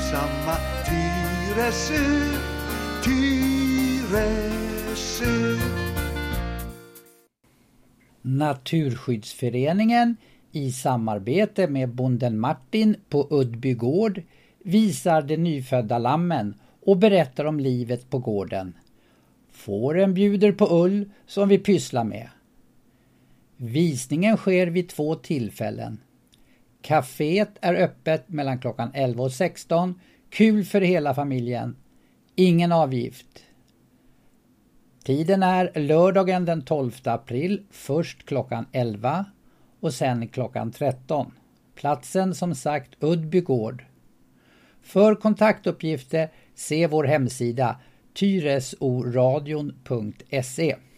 trivsamma Tyresö, Tyresö. Naturskyddsföreningen i samarbete med bonden Martin på Uddby gård visar de nyfödda lammen och berättar om livet på gården. Fåren bjuder på ull som vi pysslar med. Visningen sker vid 2 tillfällen. Caféet är öppet mellan klockan 11 och 16. Kul för hela familjen. Ingen avgift. Tiden är lördagen den 12 april, först klockan 11 och sen klockan 13. Platsen som sagt Uddby gård. För kontaktuppgifter se vår hemsida tyresoradion.se.